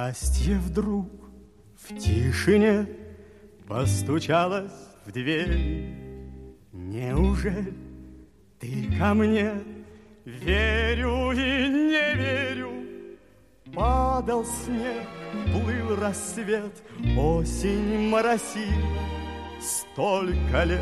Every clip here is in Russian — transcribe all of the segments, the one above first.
Счастье вдруг в тишине постучалось в дверь. Неужели ты ко мне? Верю и не верю. Падал снег, плыл рассвет, осень моросила. Столько лет,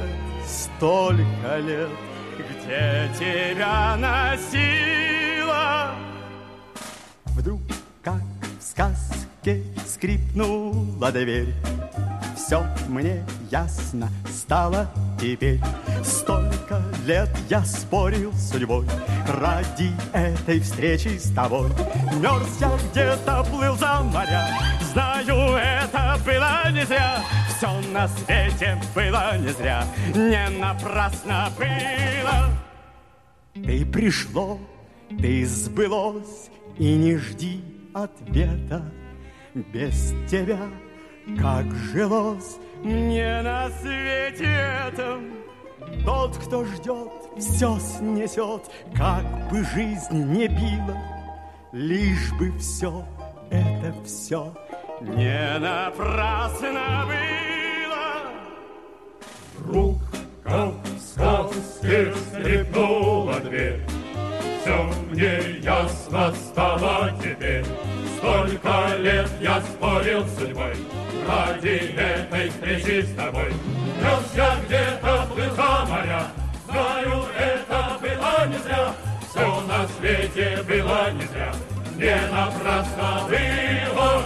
где тебя носила. Вдруг, как в сказке, скрипнула дверь. Все мне ясно стало теперь. Столько лет я спорил с судьбой ради этой встречи с тобой. Мерз я где-то, плыл за моря. Знаю, это было не зря. Все на свете было не зря. Не напрасно было. Ты пришло, ты сбылось, и не жди ответа. Без тебя как жилось мне на свете этом. Тот, кто ждет, все снесет, как бы жизнь не била, лишь бы все это все не напрасно было. Вдруг, как в сказке, скрипнула дверь. Все мне ясно стало теперь. Столько лет я спорил с судьбой ради этой встречи с тобой. Мерз я где-то, плыл за моря. Знаю, это было не зря. Все на свете было не зря. Не напрасно было.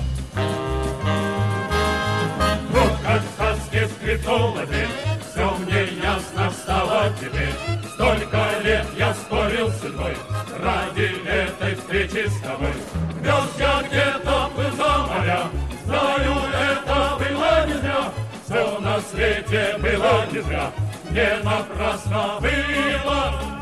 Вот как в сказке скрипнула дверь. Все мне ясно стало теперь. Столько лет я спорил с судьбой ради этой встречи с тобой. Мерз я где-то, плыл за моря. Знаю, это было не зря. Все на свете было не зря. Не напрасно было.